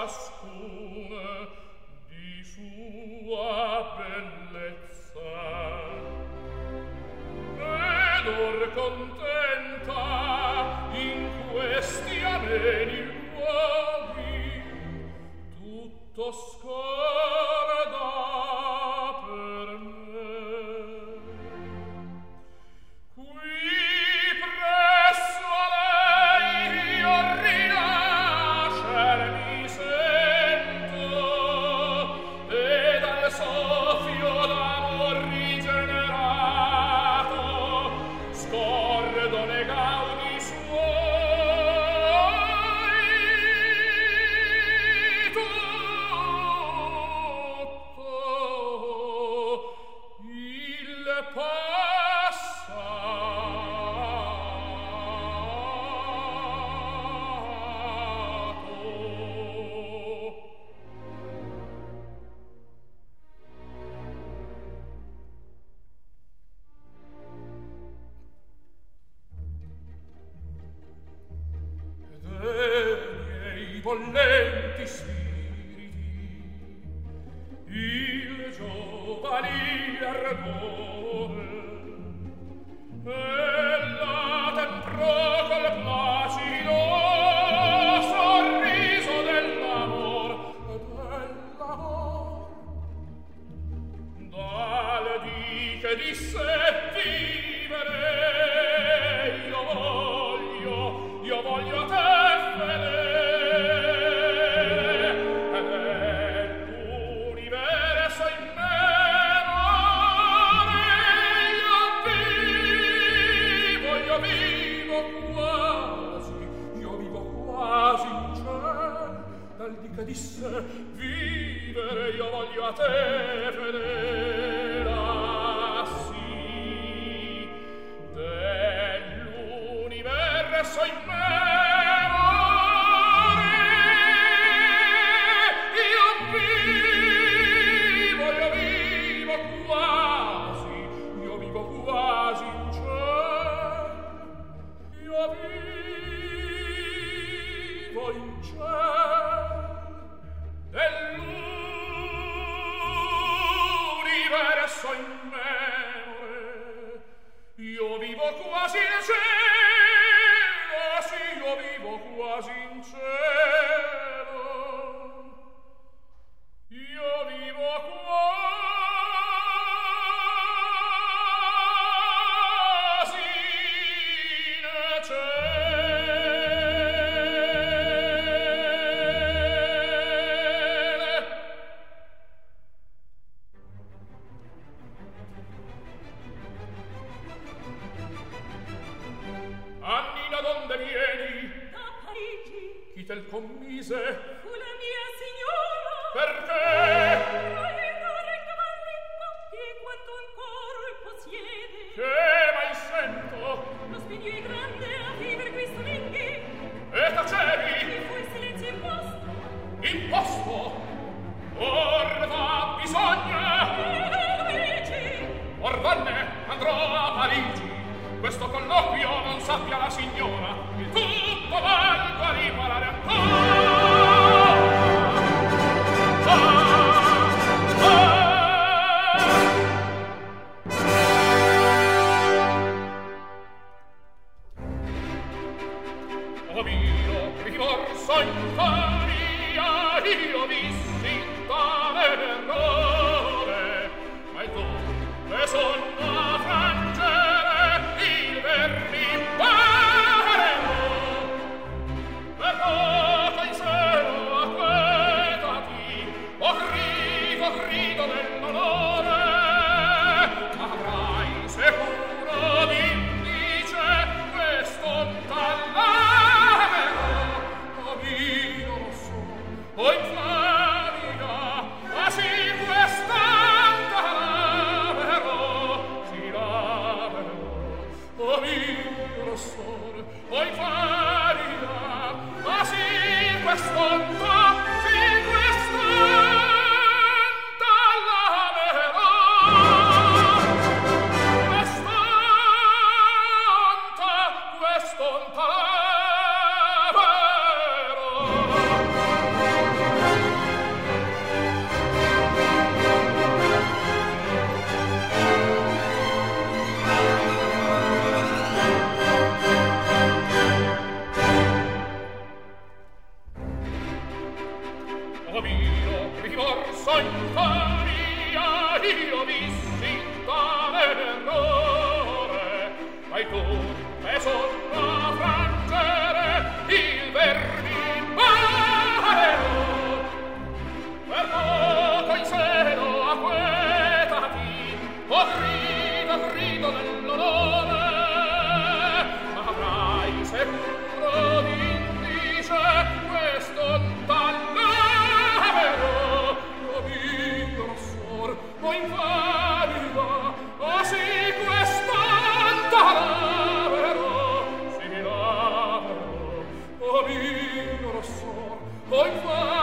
ciascuna di sua bellezza. Ed or contenta in questi ameni luoghi tutto scorda per me. Qui presso a lei io rinascer mi sento e dal soffio d'amor rigenerato scordo le gaudi suoi. Tutto il miei bollenti spiriti il giovanile ardore ella temprò col placido sorriso dell'amor dal dì che disse vivere io voglio a te fedele ed l'universo in memore io vivo quasi in ciel dal dì che disse vivere io voglio a te fedele. Ah, sì, dell'universo in memore io vivo quasi in ciel io vivo in ciel dell'universo in memore io vivo quasi in cielo, sì, io vivo quasi in cielo, io vivo quasi in Annina, donde vieni? Da Parigi. Chi tel commise? Fu la mia signora. Perché? Aiutare i cavalli tutti quanto ancora possiede. Che mai sento? Lo spigno è grande a viver questo linghi. E tacevi? Mi fu il silenzio imposto. Imposto? Or va bisogna? Or vanne andrò a Parigi. Questo colloquio non sappia la signora, il tutto valgo a riparare ancora. Oh mio rimorso in faria, io vissi tale errore, ma il dove son a frangere il vermi parerò. Per poco in seno acquetati, grido dell'onore, avrai sicuro d'indice questo tallaverò. Oh mio rosso, oh infamia, ma sì quest'anta laverò, si laverò. Oh mio rossore, oh infamia, ma sì quest'anta, sì quest'anta laverò. Quest'onta laverò. so infamia io dissi tale errore, vai tu e sopra frangere il verbimare. Per poco in seno acquetati, grido dell'onore, ma avrai sicuro d'indice questo tallavero. O mio rossor, o invalida, o sì questo tallavero, sì lavero. O mio rossor, o invalida,